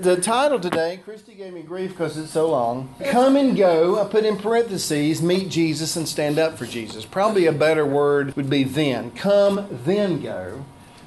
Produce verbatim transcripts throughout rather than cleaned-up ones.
The title today, Christy gave me grief because it's so long. Come and go, I put in parentheses, meet Jesus and stand up for Jesus. Probably a better word would be then. Come, then go.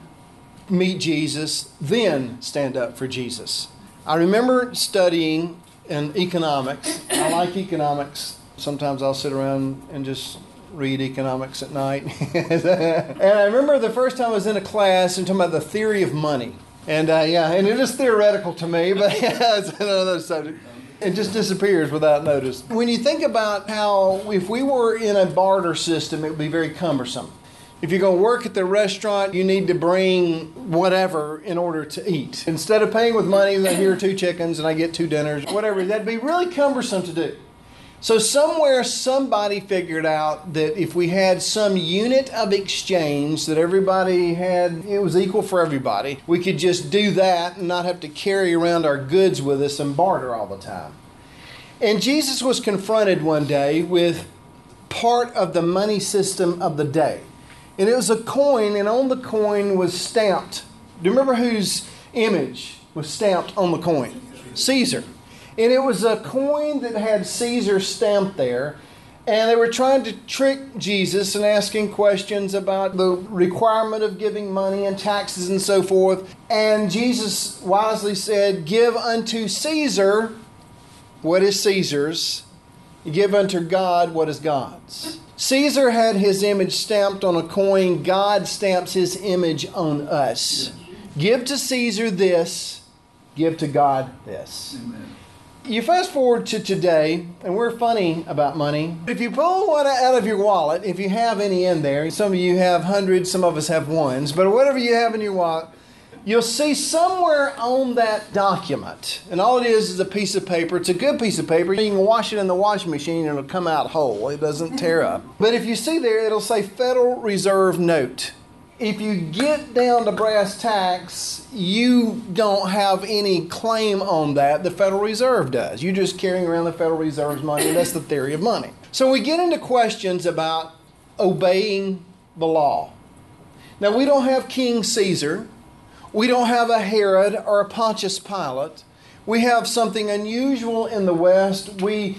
Meet Jesus, then stand up for Jesus. I remember studying in economics. I like economics. Sometimes I'll sit around and just read economics at night. And I remember the first time I was in a class and talking about the theory of money. And uh, yeah, and it is theoretical to me, but it's another subject. It just disappears without notice. When you think about how if we were in a barter system, it would be very cumbersome. If you're going to work at the restaurant, you need to bring whatever in order to eat. Instead of paying with money, here are two chickens and I get two dinners, whatever. That'd be really cumbersome to do. So somewhere somebody figured out that if we had some unit of exchange that everybody had, it was equal for everybody, we could just do that and not have to carry around our goods with us and barter all the time. And Jesus was confronted one day with part of the money system of the day. And it was a coin, and on the coin was stamped. Do you remember whose image was stamped on the coin? Caesar. And it was a coin that had Caesar stamped there. And they were trying to trick Jesus and asking questions about the requirement of giving money and taxes and so forth. And Jesus wisely said, give unto Caesar what is Caesar's. Give unto God what is God's. Caesar had his image stamped on a coin. God stamps his image on us. Give to Caesar this. Give to God this. Amen. You fast forward to today, and we're funny about money. If you pull one out of your wallet, if you have any in there, some of you have hundreds, some of us have ones, but whatever you have in your wallet, you'll see somewhere on that document, and all it is is a piece of paper. It's a good piece of paper. You can wash it in the washing machine and it'll come out whole. It doesn't tear up. But if you see there, it'll say Federal Reserve Note. If you get down to brass tacks, you don't have any claim on that. The Federal Reserve does. You're just carrying around the Federal Reserve's money, and that's the theory of money. So we get into questions about obeying the law. Now, we don't have King Caesar. We don't have a Herod or a Pontius Pilate. We have something unusual in the West. We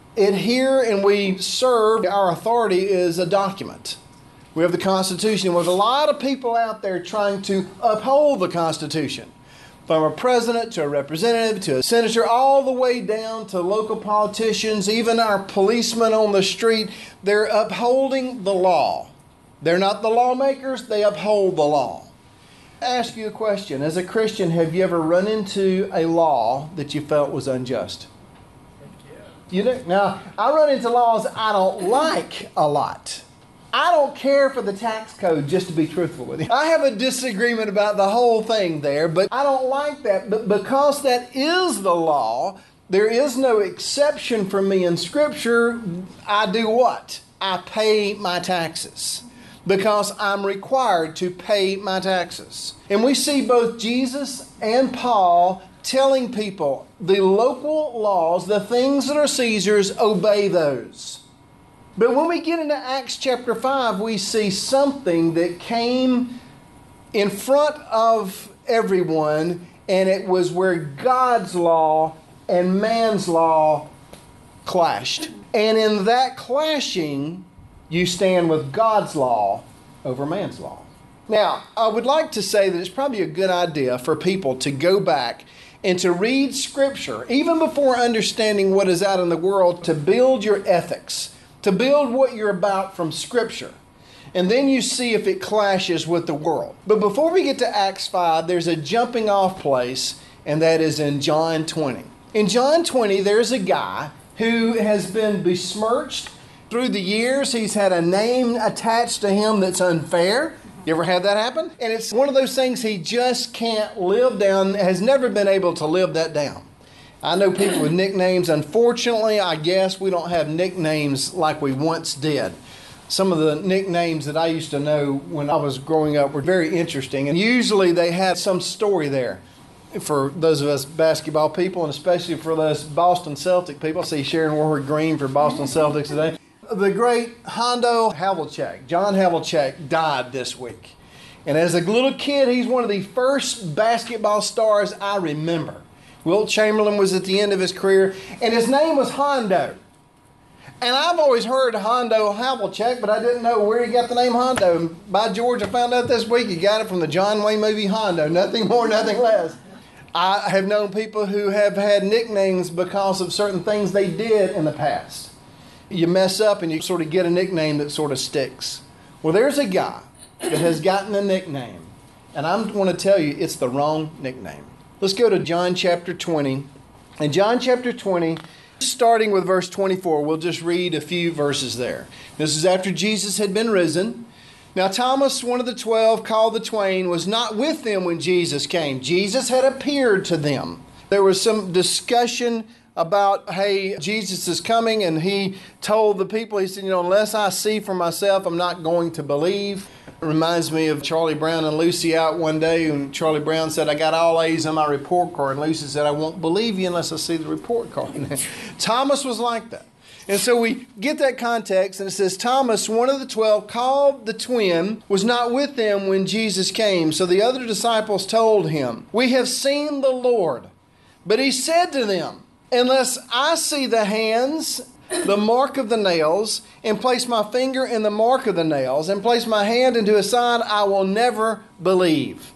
adhere and we serve. Our authority is a document. We have the Constitution. There's a lot of people out there trying to uphold the Constitution. From a president to a representative to a senator, all the way down to local politicians, even our policemen on the street, they're upholding the law. They're not the lawmakers, they uphold the law. Ask you a question. As a Christian, have you ever run into a law that you felt was unjust? You do? Now, I run into laws I don't like a lot. I don't care for the tax code, just to be truthful with you. I have a disagreement about the whole thing there, but I don't like that. But because that is the law, there is no exception for me in Scripture. I do what? I pay my taxes. Because I'm required to pay my taxes. And we see both Jesus and Paul telling people the local laws, the things that are Caesar's, obey those. But when we get into Acts chapter five, we see something that came in front of everyone, and it was where God's law and man's law clashed. And in that clashing, you stand with God's law over man's law. Now, I would like to say that it's probably a good idea for people to go back and to read Scripture, even before understanding what is out in the world, to build your ethics, to build what you're about from Scripture. And then you see if it clashes with the world. But before we get to Acts five, there's a jumping off place, and that is in John twenty. In John twenty, there's a guy who has been besmirched. Through the years, he's had a name attached to him that's unfair. You ever had that happen? And it's one of those things he just can't live down, has never been able to live that down. I know people with nicknames. Unfortunately, I guess we don't have nicknames like we once did. Some of the nicknames that I used to know when I was growing up were very interesting. And usually they had some story there. For those of us basketball people, and especially for those Boston Celtic people. I see Sharon Warwick Green for Boston Celtics today. The great Hondo Havlicek, John Havlicek, died this week. And as a little kid, he's one of the first basketball stars I remember. Wilt Chamberlain was at the end of his career, and his name was Hondo. And I've always heard Hondo Havlicek, but I didn't know where he got the name Hondo. And by George, I found out this week he got it from the John Wayne movie Hondo. Nothing more, nothing less. I have known people who have had nicknames because of certain things they did in the past. You mess up and you sort of get a nickname that sort of sticks. Well, there's a guy that has gotten a nickname, and I'm going to tell you it's the wrong nickname. Let's go to John chapter twenty. In John chapter twenty, starting with verse twenty-four, we'll just read a few verses there. This is after Jesus had been risen. Now Thomas, one of the twelve, called the twain, was not with them when Jesus came. Jesus had appeared to them. There was some discussion about, hey, Jesus is coming, and he told the people, he said, you know, unless I see for myself, I'm not going to believe. It reminds me of Charlie Brown and Lucy out one day, and Charlie Brown said, I got all A's on my report card. And Lucy said, I won't believe you unless I see the report card. Thomas was like that. And so we get that context, and it says, Thomas, one of the twelve, called the twin, was not with them when Jesus came. So the other disciples told him, we have seen the Lord. But he said to them, unless I see the hands, the mark of the nails, and place my finger in the mark of the nails, and place my hand into his side, I will never believe.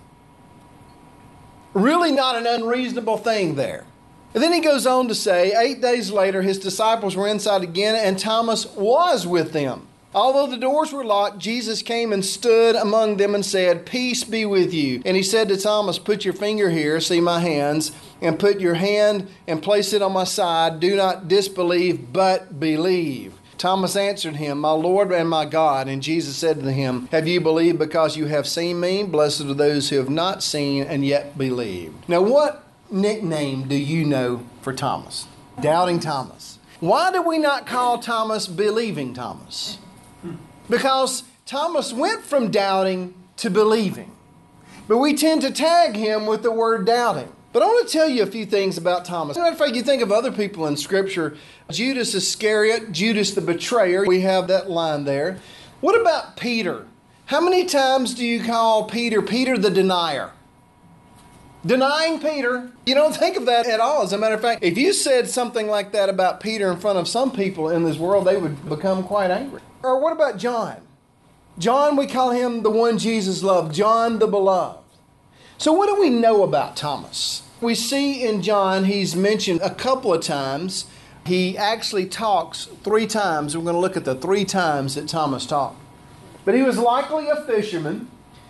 Really not an unreasonable thing there. And then he goes on to say, eight days later, his disciples were inside again, and Thomas was with them. Although the doors were locked, Jesus came and stood among them and said, peace be with you. And he said to Thomas, put your finger here, see my hands, and put your hand and place it on my side. Do not disbelieve, but believe. Thomas answered him, my Lord and my God. And Jesus said to him, have you believed because you have seen me? Blessed are those who have not seen and yet believed. Now, what nickname do you know for Thomas? Doubting Thomas. Why do we not call Thomas Believing Thomas? Because Thomas went from doubting to believing. But we tend to tag him with the word doubting. But I want to tell you a few things about Thomas. As a matter of fact, you think of other people in Scripture. Judas Iscariot, Judas the betrayer. We have that line there. What about Peter? How many times do you call Peter, Peter the denier? Denying Peter. You don't think of that at all. As a matter of fact, if you said something like that about Peter in front of some people in this world, they would become quite angry. Or what about John? John, we call him the one Jesus loved, John the beloved. So what do we know about Thomas? We see in John, he's mentioned a couple of times. He actually talks three times. We're going to look at the three times that Thomas talked. But he was likely a fisherman.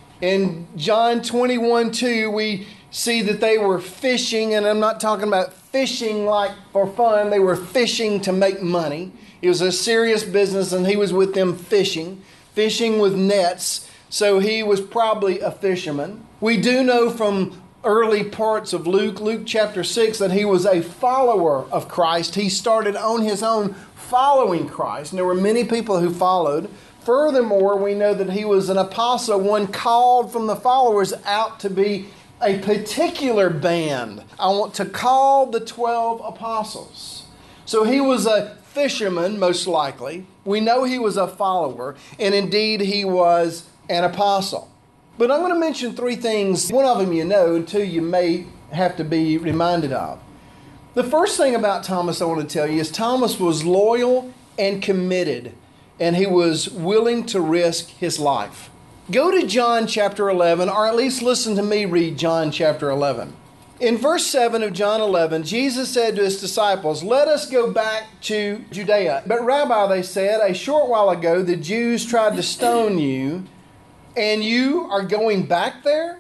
In John twenty-one two, we see that they were fishing, and I'm not talking about fishing like for fun. They were fishing to make money. It was a serious business, and he was with them fishing, fishing with nets. So he was probably a fisherman. We do know from early parts of Luke, Luke chapter six, that he was a follower of Christ. He started on his own following Christ, and there were many people who followed. Furthermore, we know that he was an apostle, one called from the followers out to be a particular band. I want to call the twelve apostles. So he was a fisherman, most likely. We know he was a follower, and indeed he was an apostle. But I'm going to mention three things. One of them you know, and two you may have to be reminded of. The first thing about Thomas I want to tell you is Thomas was loyal and committed, and he was willing to risk his life. Go to John chapter eleven, or at least listen to me read John chapter eleven. In verse seven of John eleven, Jesus said to his disciples, let us go back to Judea. But Rabbi, they said, a short while ago the Jews tried to stone you, and you are going back there?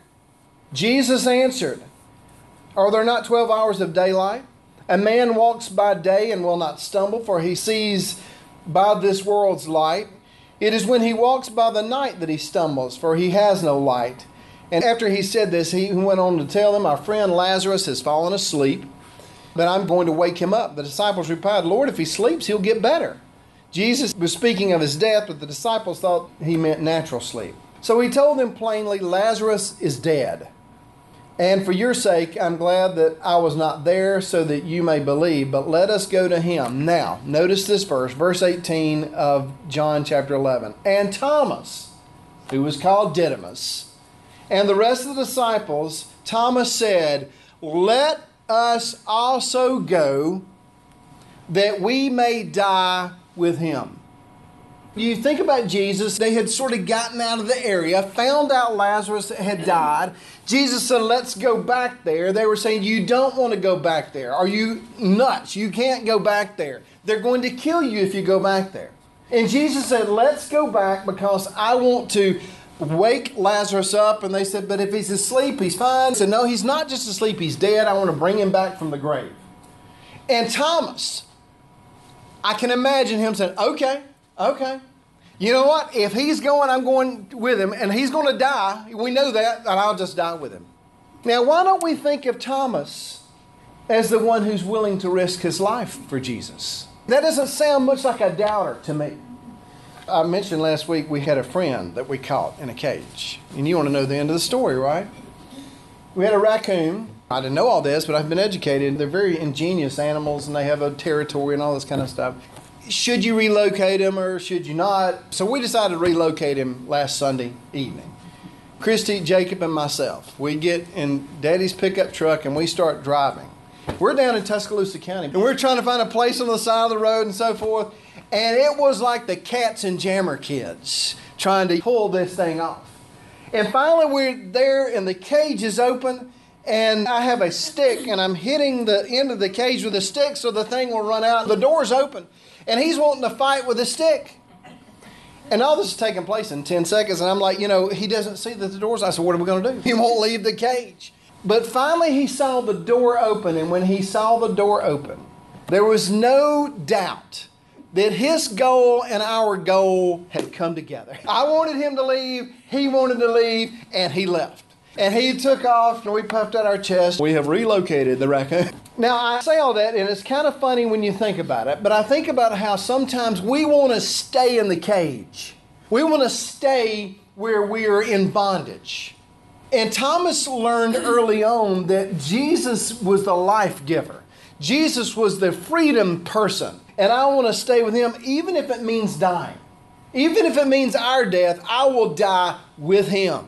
Jesus answered, are there not twelve hours of daylight? A man walks by day and will not stumble, for he sees by this world's light. It is when he walks by the night that he stumbles, for he has no light. And after he said this, he went on to tell them, our friend Lazarus has fallen asleep, but I'm going to wake him up. The disciples replied, Lord, if he sleeps, he'll get better. Jesus was speaking of his death, but the disciples thought he meant natural sleep. So he told them plainly, Lazarus is dead. And for your sake, I'm glad that I was not there so that you may believe, but let us go to him. Now, notice this verse, verse eighteen of John chapter eleven. And Thomas, who was called Didymus, and the rest of the disciples, Thomas said, let us also go, that we may die with him. You think about Jesus, they had sort of gotten out of the area, found out Lazarus had died. Jesus said, let's go back there. They were saying, you don't want to go back there. Are you nuts? You can't go back there. They're going to kill you if you go back there. And Jesus said, let's go back because I want to wake Lazarus up. And they said, but if he's asleep, he's fine. He said, no, he's not just asleep, he's dead. I want to bring him back from the grave. And Thomas, I can imagine him saying, okay, okay. You know what? If he's going, I'm going with him, and he's going to die. We know that, and I'll just die with him. Now, why don't we think of Thomas as the one who's willing to risk his life for Jesus? That doesn't sound much like a doubter to me. I mentioned last week we had a friend that we caught in a cage. And you want to know the end of the story, right? We had a raccoon. I didn't know all this, but I've been educated. They're very ingenious animals, and they have a territory and all this kind of stuff. Should you relocate him or should you not? So we decided to relocate him last Sunday evening. Christy, Jacob, and myself. We get in Daddy's pickup truck and we start driving. We're down in Tuscaloosa County and we're trying to find a place on the side of the road and so forth. And it was like the Cats and Jammer Kids trying to pull this thing off. And finally we're there and the cage is open. And I have a stick and I'm hitting the end of the cage with a stick so the thing will run out. The door's open. And he's wanting to fight with a stick. And all this is taking place in ten seconds. And I'm like, you know, he doesn't see that the door's... I said, what are we going to do? He won't leave the cage. But finally he saw the door open. And when he saw the door open, there was no doubt that his goal and our goal had come together. I wanted him to leave. He wanted to leave. And he left. And he took off and we puffed out our chest. We have relocated the raccoon. Now, I say all that, and it's kind of funny when you think about it, but I think about how sometimes we want to stay in the cage. We want to stay where we are in bondage. And Thomas learned early on that Jesus was the life giver. Jesus was the freedom person. And I want to stay with him even if it means dying. Even if it means our death, I will die with him.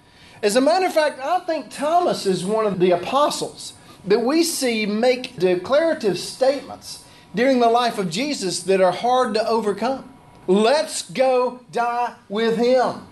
As a matter of fact, I think Thomas is one of the apostles that we see make declarative statements during the life of Jesus that are hard to overcome. Let's go die with him.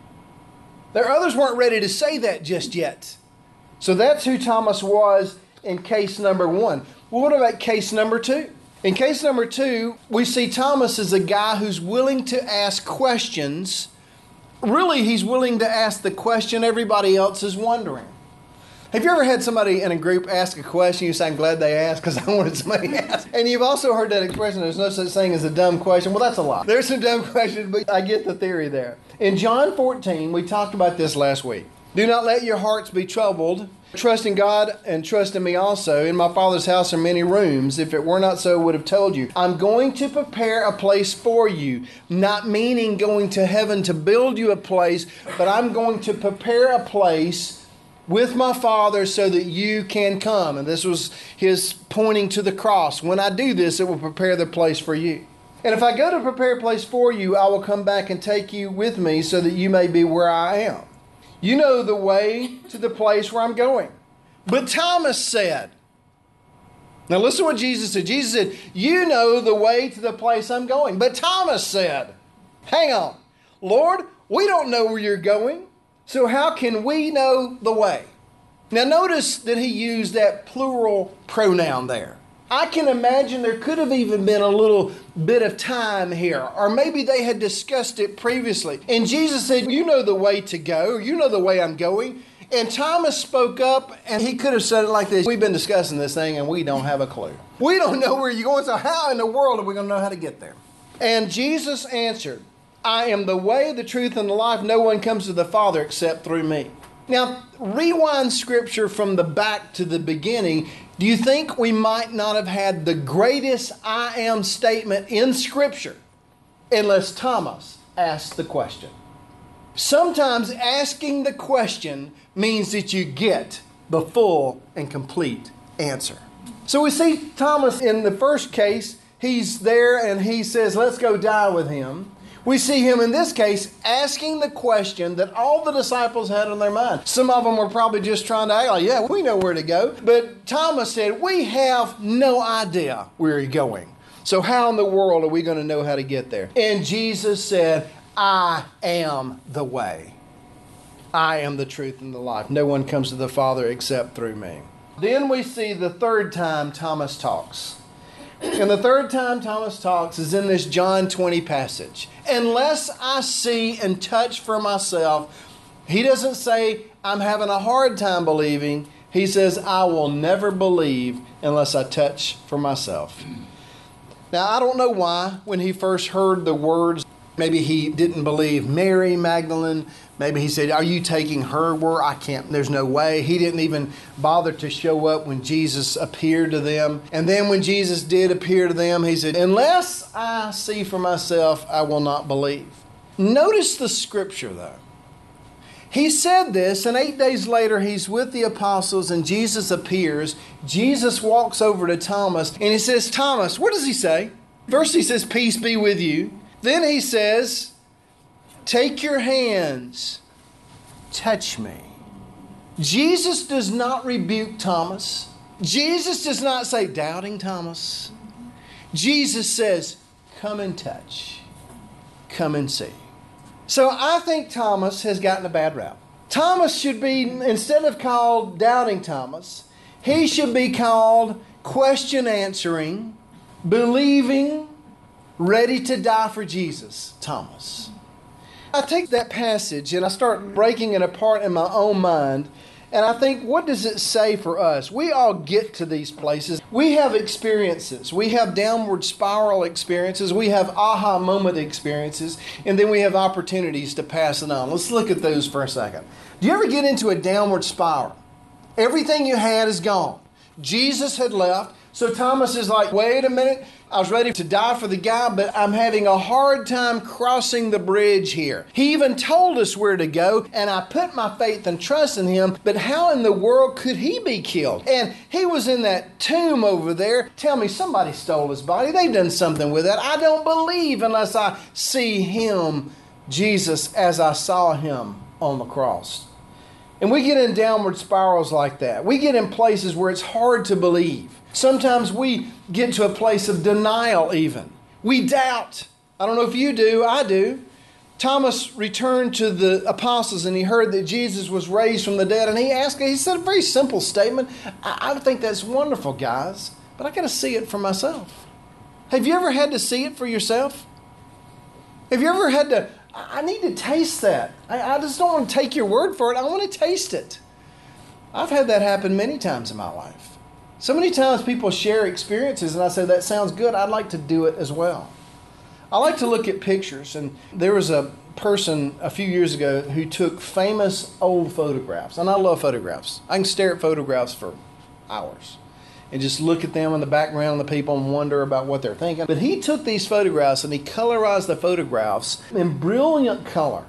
There are others weren't ready to say that just yet. So that's who Thomas was in case number one. Well, what about case number two? In case number two, we see Thomas as a guy who's willing to ask questions. Really, he's willing to ask the question everybody else is wondering. Have you ever had somebody in a group ask a question, you say, I'm glad they asked because I wanted somebody to ask? And you've also heard that expression, there's no such thing as a dumb question. Well, that's a lie. There's some dumb questions, but I get the theory there. In John fourteen, we talked about this last week. Do not let your hearts be troubled. Trust in God and trust in me also. In my Father's house are many rooms. If it were not so, I would have told you. I'm going to prepare a place for you. Not meaning going to heaven to build you a place, but I'm going to prepare a place with my Father so that you can come. And this was his pointing to the cross. When I do this, it will prepare the place for you. And if I go to prepare a place for you, I will come back and take you with me so that you may be where I am. You know the way to the place where I'm going. But Thomas said, now listen to what Jesus said. Jesus said, you know the way to the place I'm going. But Thomas said, hang on, Lord, we don't know where you're going. So how can we know the way? Now notice that he used that plural pronoun there. I can imagine there could have even been a little bit of time here, or maybe they had discussed it previously. And Jesus said, you know the way to go, you know the way I'm going. And Thomas spoke up and he could have said it like this. We've been discussing this thing and we don't have a clue. We don't know where you're going, so how in the world are we going to know how to get there? And Jesus answered, I am the way, the truth, and the life. No one comes to the Father except through me. Now, rewind Scripture from the back to the beginning. Do you think we might not have had the greatest I am statement in Scripture unless Thomas asked the question? Sometimes asking the question means that you get the full and complete answer. So we see Thomas in the first case. He's there and he says, let's go die with him. We see him in this case asking the question that all the disciples had on their mind. Some of them were probably just trying to act like, yeah, we know where to go. But Thomas said, we have no idea where you're going. So how in the world are we going to know how to get there? And Jesus said, I am the way. I am the truth and the life. No one comes to the Father except through me. Then we see the third time Thomas talks. And the third time Thomas talks is in this John twenty passage. Unless I see and touch for myself, he doesn't say, I'm having a hard time believing. He says, I will never believe unless I touch for myself. Now, I don't know why when he first heard the words, maybe he didn't believe Mary Magdalene. Maybe he said, are you taking her word? I can't, there's no way. He didn't even bother to show up when Jesus appeared to them. And then when Jesus did appear to them, he said, unless I see for myself, I will not believe. Notice the scripture though. He said this, and eight days later, he's with the apostles and Jesus appears. Jesus walks over to Thomas and he says, Thomas, what does he say? First he says, peace be with you. Then he says, take your hands, touch me. Jesus does not rebuke Thomas. Jesus does not say, doubting Thomas. Jesus says, come and touch. Come and see. So I think Thomas has gotten a bad rap. Thomas should be, instead of called doubting Thomas, he should be called question answering, believing, ready to die for Jesus, Thomas. I take that passage and I start breaking it apart in my own mind. And I think, what does it say for us? We all get to these places. We have experiences. We have downward spiral experiences. We have aha moment experiences. And then we have opportunities to pass it on. Let's look at those for a second. Do you ever get into a downward spiral? Everything you had is gone. Jesus had left. So Thomas is like, wait a minute. I was ready to die for the guy, but I'm having a hard time crossing the bridge here. He even told us where to go, and I put my faith and trust in him, but how in the world could he be killed? And he was in that tomb over there. Tell me, somebody stole his body. They've done something with that. I don't believe unless I see him, Jesus, as I saw him on the cross. And we get in downward spirals like that. We get in places where it's hard to believe. Sometimes we get to a place of denial even. We doubt. I don't know if you do. I do. Thomas returned to the apostles and he heard that Jesus was raised from the dead. And he asked, he said a very simple statement. I, I think that's wonderful, guys, but I got to see it for myself. Have you ever had to see it for yourself? Have you ever had to, I need to taste that. I, I just don't want to take your word for it. I want to taste it. I've had that happen many times in my life. So many times people share experiences and I say, that sounds good. I'd like to do it as well. I like to look at pictures, and there was a person a few years ago who took famous old photographs. And I love photographs. I can stare at photographs for hours and just look at them in the background of the people and wonder about what they're thinking. But he took these photographs and he colorized the photographs in brilliant color.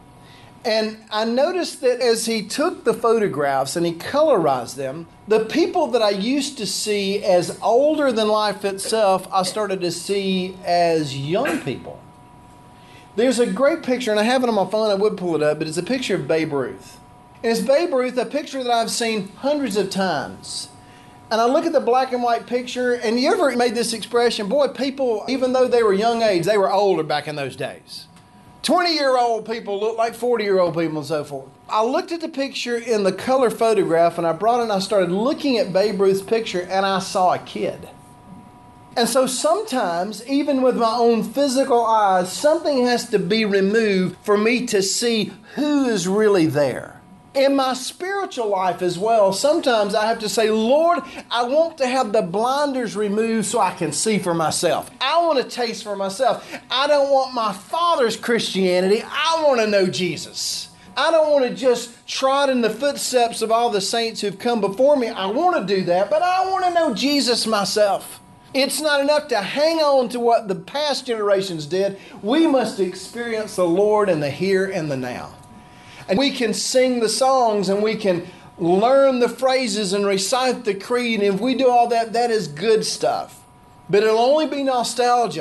And I noticed that as he took the photographs and he colorized them, the people that I used to see as older than life itself, I started to see as young people. There's a great picture, and I have it on my phone, I would pull it up, but it's a picture of Babe Ruth. And it's Babe Ruth, a picture that I've seen hundreds of times. And I look at the black and white picture, and you ever made this expression, boy, people, even though they were young age, they were older back in those days. twenty-year-old people look like forty-year-old people and so forth. I looked at the picture in the color photograph and I brought it and I started looking at Babe Ruth's picture and I saw a kid. And so sometimes, even with my own physical eyes, something has to be removed for me to see who is really there. In my spiritual life as well, sometimes I have to say, Lord, I want to have the blinders removed so I can see for myself. I want to taste for myself. I don't want my father's Christianity. I want to know Jesus. I don't want to just trot in the footsteps of all the saints who've come before me. I want to do that, but I want to know Jesus myself. It's not enough to hang on to what the past generations did. We must experience the Lord in the here and the now. And we can sing the songs and we can learn the phrases and recite the creed. And if we do all that, that is good stuff. But it'll only be nostalgia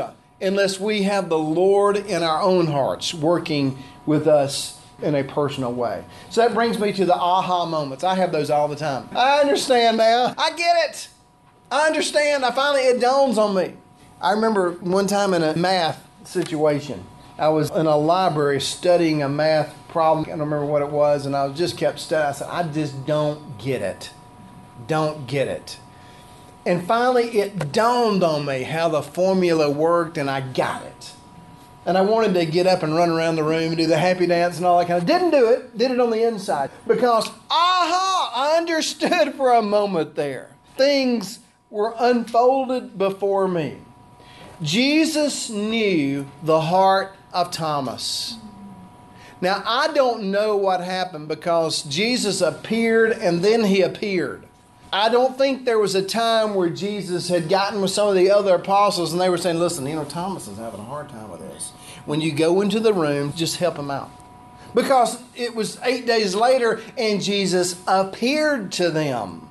unless we have the Lord in our own hearts working with us in a personal way. So that brings me to the aha moments. I have those all the time. I understand now. I get it. I understand. I finally, it dawns on me. I remember one time in a math situation. I was in a library studying a math problem. I don't remember what it was, and I just kept studying. I said, I just don't get it. Don't get it. And finally, it dawned on me how the formula worked, and I got it. And I wanted to get up and run around the room and do the happy dance and all that kind of. Didn't do it. Did it on the inside. Because, aha, I understood for a moment there. Things were unfolded before me. Jesus knew the heart of Thomas. Now, I don't know what happened because Jesus appeared and then he appeared. I don't think there was a time where Jesus had gotten with some of the other apostles and they were saying, listen, you know, Thomas is having a hard time with this. When you go into the room, just help him out. Because it was eight days later and Jesus appeared to them.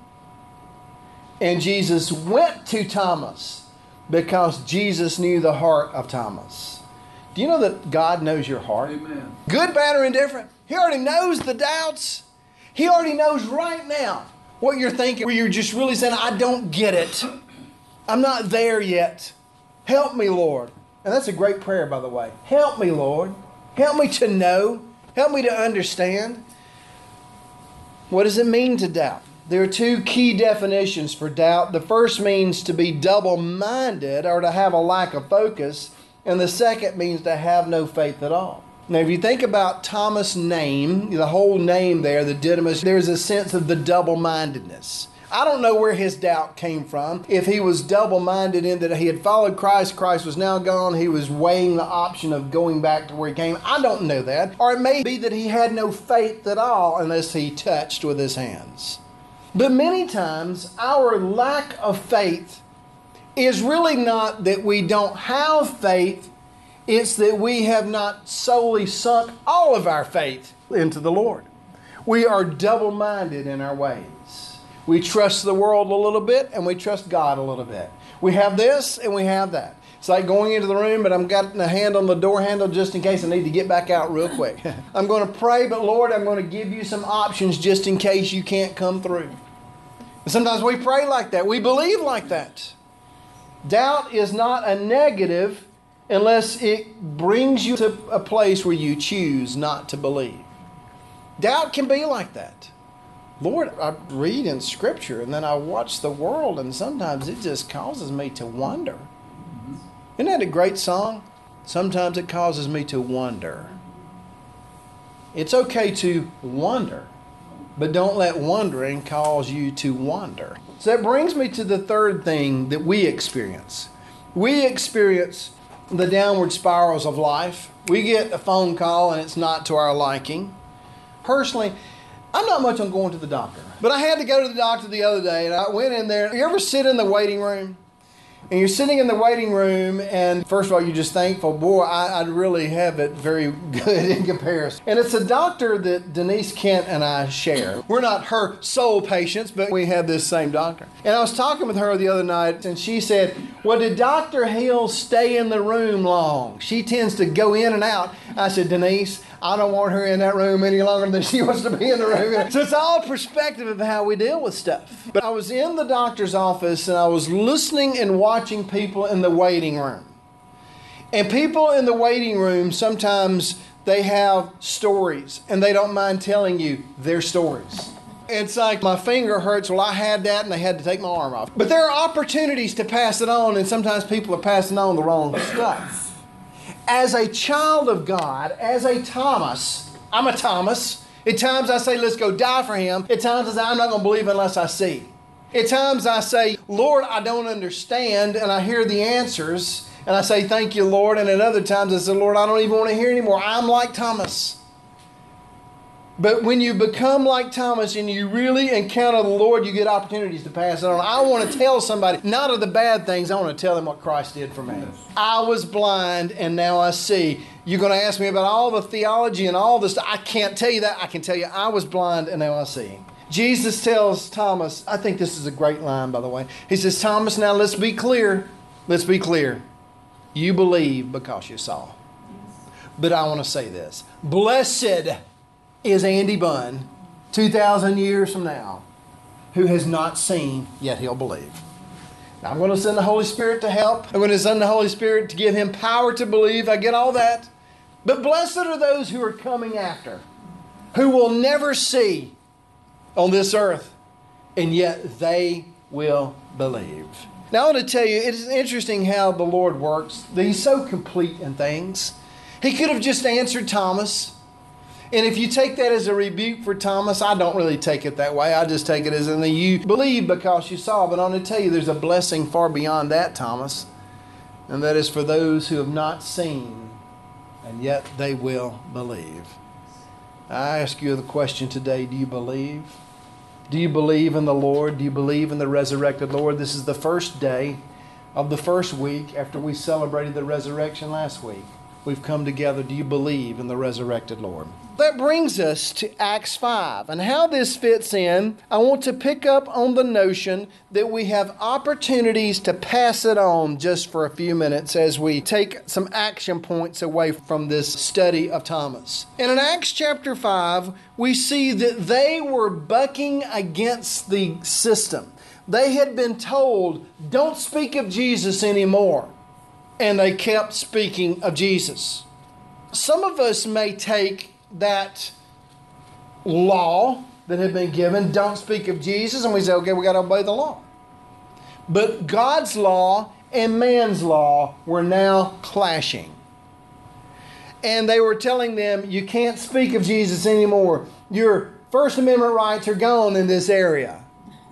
And Jesus went to Thomas because Jesus knew the heart of Thomas. Do you know that God knows your heart? Amen. Good, bad, or indifferent. He already knows the doubts. He already knows right now what you're thinking, where you're just really saying, I don't get it. I'm not there yet. Help me, Lord. And that's a great prayer, by the way. Help me, Lord. Help me to know. Help me to understand. What does it mean to doubt? There are two key definitions for doubt. The first means to be double-minded or to have a lack of focus. And the second means to have no faith at all. Now, if you think about Thomas' name, the whole name there, the Didymus, there's a sense of the double-mindedness. I don't know where his doubt came from. If he was double-minded in that he had followed Christ, Christ was now gone, he was weighing the option of going back to where he came. I don't know that. Or it may be that he had no faith at all unless he touched with his hands. But many times, our lack of faith is really not that we don't have faith. It's that we have not solely sunk all of our faith into the Lord. We are double-minded in our ways. We trust the world a little bit and we trust God a little bit. We have this and we have that. It's like going into the room, but I'm got a hand on the door handle just in case I need to get back out real quick. I'm going to pray, but Lord, I'm going to give you some options just in case you can't come through. And sometimes we pray like that. We believe like that. Doubt is not a negative unless it brings you to a place where you choose not to believe. Doubt can be like that. Lord, I read in Scripture and then I watch the world and sometimes it just causes me to wonder. Isn't that a great song? Sometimes it causes me to wonder. It's okay to wonder, but don't let wondering cause you to wander. So that brings me to the third thing that we experience. We experience the downward spirals of life. We get a phone call and it's not to our liking. Personally, I'm not much on going to the doctor. But I had to go to the doctor the other day and I went in there. You ever sit in the waiting room? And you're sitting in the waiting room and first of all, you're just thankful. Boy, I, I really have it very good in comparison. And it's a doctor that Denise Kent and I share. We're not her sole patients, but we have this same doctor. And I was talking with her the other night and she said, well, did Doctor Hill stay in the room long? She tends to go in and out. I said, Denise, I don't want her in that room any longer than she wants to be in the room. So it's all perspective of how we deal with stuff. But I was in the doctor's office and I was listening and watching people in the waiting room. And people in the waiting room, sometimes they have stories and they don't mind telling you their stories. It's like my finger hurts. Well, I had that and they had to take my arm off. But there are opportunities to pass it on and sometimes people are passing on the wrong stuff. As a child of God, as a Thomas, I'm a Thomas. At times I say, let's go die for him. At times I say, I'm not going to believe unless I see. At times I say, Lord, I don't understand, and I hear the answers, and I say, thank you, Lord. And at other times I say, Lord, I don't even want to hear anymore. I'm like Thomas. But when you become like Thomas and you really encounter the Lord, you get opportunities to pass it on. I want to tell somebody, not of the bad things, I want to tell them what Christ did for me. Yes. I was blind and now I see. You're going to ask me about all the theology and all this. I can't tell you that. I can tell you I was blind and now I see. Jesus tells Thomas, I think this is a great line, by the way. He says, Thomas, now let's be clear. Let's be clear. You believe because you saw. But I want to say this. Blessed is Andy Bunn, two thousand years from now, who has not seen, yet he'll believe. Now, I'm going to send the Holy Spirit to help. I'm going to send the Holy Spirit to give him power to believe. I get all that. But blessed are those who are coming after, who will never see on this earth, and yet they will believe. Now, I want to tell you, it is interesting how the Lord works. He's so complete in things. He could have just answered Thomas. And if you take that as a rebuke for Thomas, I don't really take it that way. I just take it as in the you believe because you saw. But I want to tell you, there's a blessing far beyond that, Thomas. And that is for those who have not seen, and yet they will believe. I ask you the question today, do you believe? Do you believe in the Lord? Do you believe in the resurrected Lord? This is the first day of the first week after we celebrated the resurrection last week. We've come together. Do you believe in the resurrected Lord? That brings us to Acts five. And how this fits in, I want to pick up on the notion that we have opportunities to pass it on just for a few minutes as we take some action points away from this study of Thomas. And in Acts chapter five, we see that they were bucking against the system. They had been told, don't speak of Jesus anymore. And they kept speaking of Jesus. Some of us may take that law that had been given, don't speak of Jesus, and we say, okay, we got to obey the law. But God's law and man's law were now clashing. And they were telling them, you can't speak of Jesus anymore. Your First Amendment rights are gone in this area.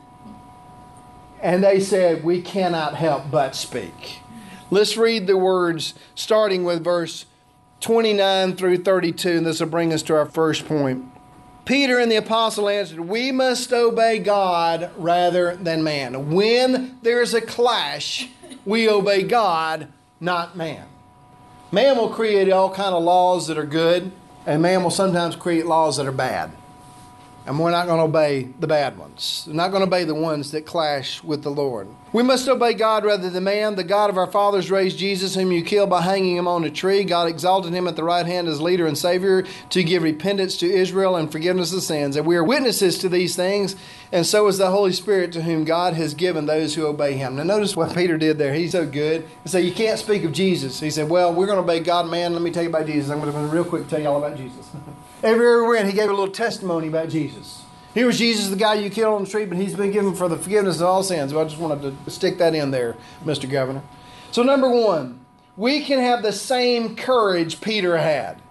And they said, we cannot help but speak. Let's read the words starting with verse twenty-nine through thirty-two, and this will bring us to our first point. Peter and the apostle answered, we must obey God rather than man. When there's a clash, we obey God, not man. Man will create all kind of laws that are good, and man will sometimes create laws that are bad. And we're not going to obey the bad ones. We're not going to obey the ones that clash with the Lord. We must obey God rather than man. The God of our fathers raised Jesus, whom you killed by hanging him on a tree. God exalted him at the right hand as leader and Savior to give repentance to Israel and forgiveness of sins. And we are witnesses to these things, and so is the Holy Spirit to whom God has given those who obey him. Now notice what Peter did there. He's so good. He said, you can't speak of Jesus. He said, well, we're going to obey God, man. Let me tell you about Jesus. I'm going to real quick tell you all about Jesus. Everywhere we went, he gave a little testimony about Jesus. Here was Jesus, the guy you killed on the street, but he's been given for the forgiveness of all sins. Well, I just wanted to stick that in there, Mister Governor. So number one, we can have the same courage Peter had.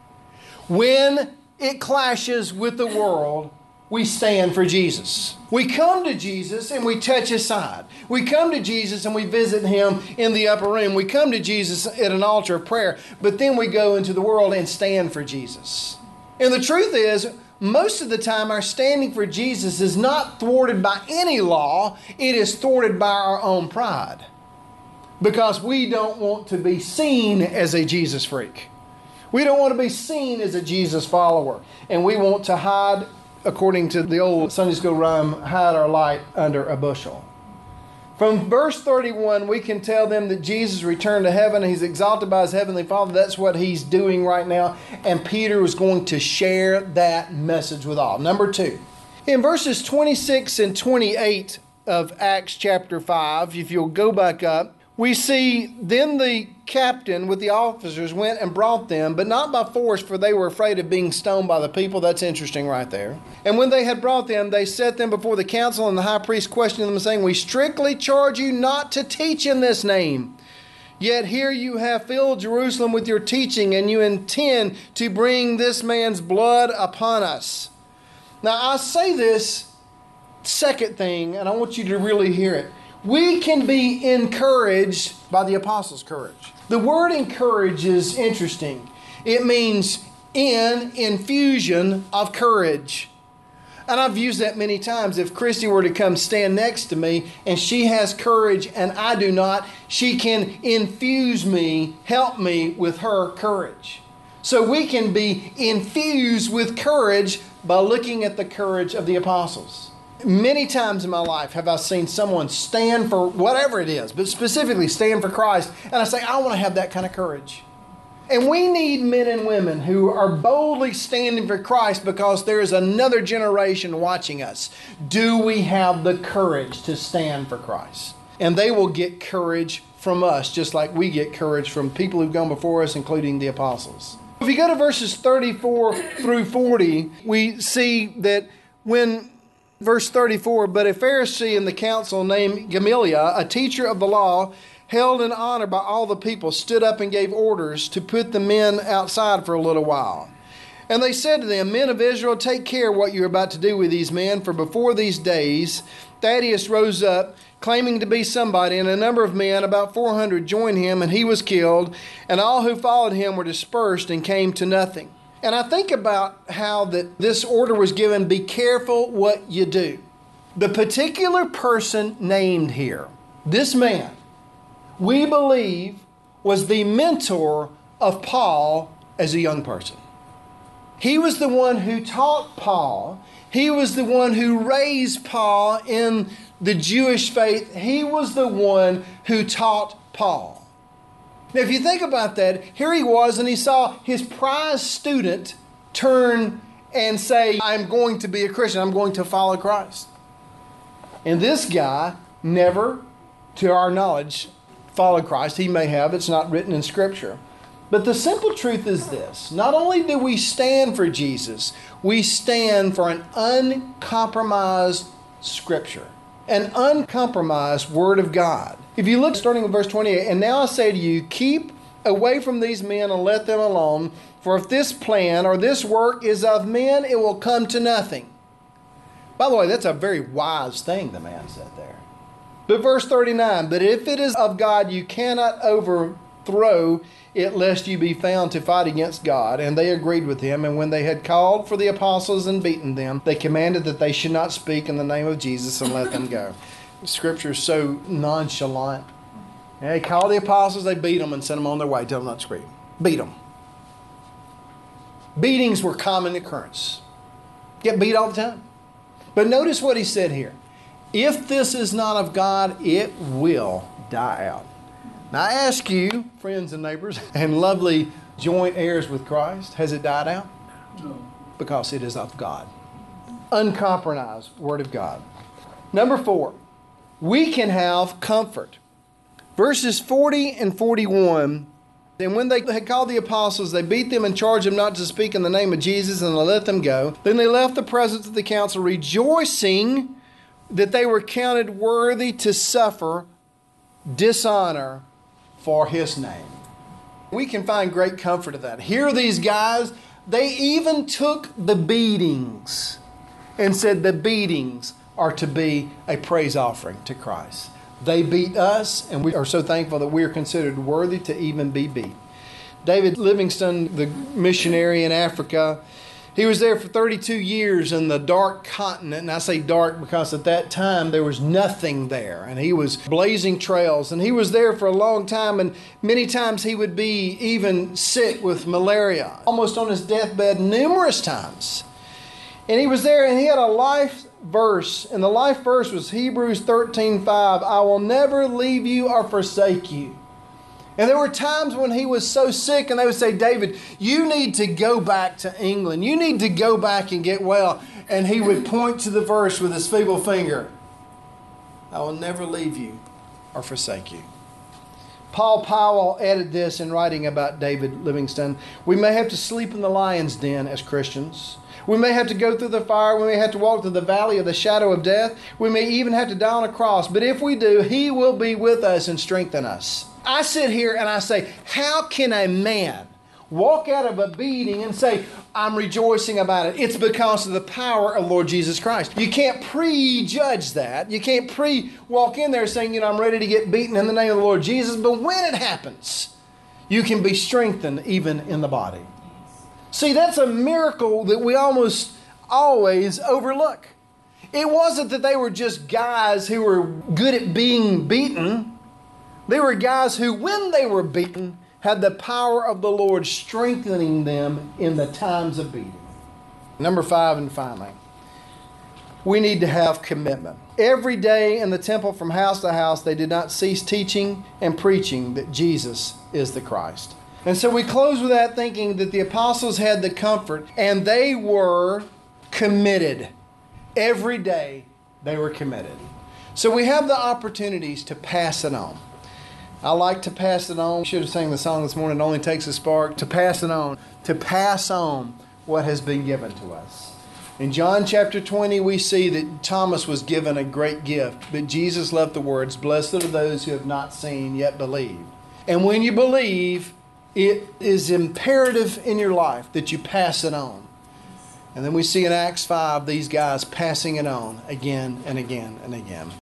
When it clashes with the world, we stand for Jesus. We come to Jesus and we touch his side. We come to Jesus and we visit him in the upper room. We come to Jesus at an altar of prayer, but then we go into the world and stand for Jesus. And the truth is, most of the time our standing for Jesus is not thwarted by any law. It is thwarted by our own pride. Because we don't want to be seen as a Jesus freak. We don't want to be seen as a Jesus follower. And we want to hide, according to the old Sunday school rhyme, hide our light under a bushel. From verse thirty-one, we can tell them that Jesus returned to heaven. He's exalted by his heavenly Father. That's what he's doing right now. And Peter was going to share that message with all. Number two, in verses twenty-six and twenty-eight of Acts chapter five, if you'll go back up, we see then the captain with the officers went and brought them, but not by force, for they were afraid of being stoned by the people. That's interesting right there. And when they had brought them, they set them before the council, and the high priest questioned them, saying, we strictly charge you not to teach in this name. Yet here you have filled Jerusalem with your teaching, and you intend to bring this man's blood upon us. Now I say this second thing, and I want you to really hear it. We can be encouraged by the apostles' courage. The word encourage is interesting. It means in infusion of courage. And I've used that many times. If Christy were to come stand next to me and she has courage and I do not, she can infuse me, help me with her courage. So we can be infused with courage by looking at the courage of the apostles. Many times in my life have I seen someone stand for whatever it is, but specifically stand for Christ, and I say, I want to have that kind of courage. And we need men and women who are boldly standing for Christ because there is another generation watching us. Do we have the courage to stand for Christ? And they will get courage from us, just like we get courage from people who've gone before us, including the apostles. If you go to verses thirty-four through forty, we see that when verse thirty-four, but a Pharisee in the council named Gamaliel, a teacher of the law, held in honor by all the people, stood up and gave orders to put the men outside for a little while. And they said to them, Men of Israel, take care what you are about to do with these men, for before these days Thaddeus rose up, claiming to be somebody, and a number of men, about four hundred, joined him, and he was killed, and all who followed him were dispersed and came to nothing. And I think about how that this order was given, be careful what you do. The particular person named here, this man, we believe was the mentor of Paul as a young person. He was the one who taught Paul. He was the one who raised Paul in the Jewish faith. He was the one who taught Paul. Now, if you think about that, here he was, and he saw his prized student turn and say, I'm going to be a Christian. I'm going to follow Christ. And this guy never, to our knowledge, followed Christ. He may have. It's not written in Scripture. But the simple truth is this. Not only do we stand for Jesus, we stand for an uncompromised Scripture. An uncompromised Word of God. If you look starting in verse twenty-eight, and now I say to you, keep away from these men and let them alone, for if this plan or this work is of men, it will come to nothing. By the way, that's a very wise thing the man said there. But verse thirty-nine, but if it is of God, you cannot overthrow it, lest you be found to fight against God. And they agreed with him. And when they had called for the apostles and beaten them, they commanded that they should not speak in the name of Jesus and let them go. Scripture is so nonchalant. And they called the apostles, they beat them and sent them on their way. Tell them not to speak. Beat them. Beatings were common occurrence. Get beat all the time. But notice what he said here. If this is not of God, it will die out. Now I ask you, friends and neighbors, and lovely joint heirs with Christ, has it died out? No. Because it is of God. Uncompromised Word of God. Number four, we can have comfort. Verses forty and forty-one, and when they had called the apostles, they beat them and charged them not to speak in the name of Jesus, and they let them go. Then they left the presence of the council, rejoicing that they were counted worthy to suffer dishonor for his name. We can find great comfort in that. Here are these guys, they even took the beatings and said the beatings are to be a praise offering to Christ. They beat us, and we are so thankful that we are considered worthy to even be beat. David Livingstone, the missionary in Africa, he was there for thirty-two years in the dark continent. And I say dark because at that time there was nothing there. And he was blazing trails. And he was there for a long time. And many times he would be even sick with malaria. Almost on his deathbed numerous times. And he was there and he had a life verse. And the life verse was Hebrews thirteen five. I will never leave you or forsake you. And there were times when he was so sick and they would say, David, you need to go back to England. You need to go back and get well. And he would point to the verse with his feeble finger. I will never leave you or forsake you. Paul Powell added this in writing about David Livingstone. We may have to sleep in the lion's den as Christians. We may have to go through the fire. We may have to walk through the valley of the shadow of death. We may even have to die on a cross. But if we do, he will be with us and strengthen us. I sit here and I say, how can a man walk out of a beating and say, I'm rejoicing about it? It's because of the power of Lord Jesus Christ. You can't prejudge that. You can't pre-walk in there saying, you know, I'm ready to get beaten in the name of the Lord Jesus. But when it happens, you can be strengthened even in the body. See, that's a miracle that we almost always overlook. It wasn't that they were just guys who were good at being beaten. They were guys who, when they were beaten, had the power of the Lord strengthening them in the times of beating. Number five, and finally, we need to have commitment. Every day in the temple from house to house, they did not cease teaching and preaching that Jesus is the Christ. And so we close with that, thinking that the apostles had the comfort and they were committed. Every day they were committed. So we have the opportunities to pass it on. I like to pass it on. Should have sang the song this morning, It Only Takes a Spark. To pass it on. To pass on what has been given to us. In John chapter twenty, we see that Thomas was given a great gift, but Jesus left the words, "Blessed are those who have not seen yet believe." And when you believe, it is imperative in your life that you pass it on. And then we see in Acts five these guys passing it on again and again and again.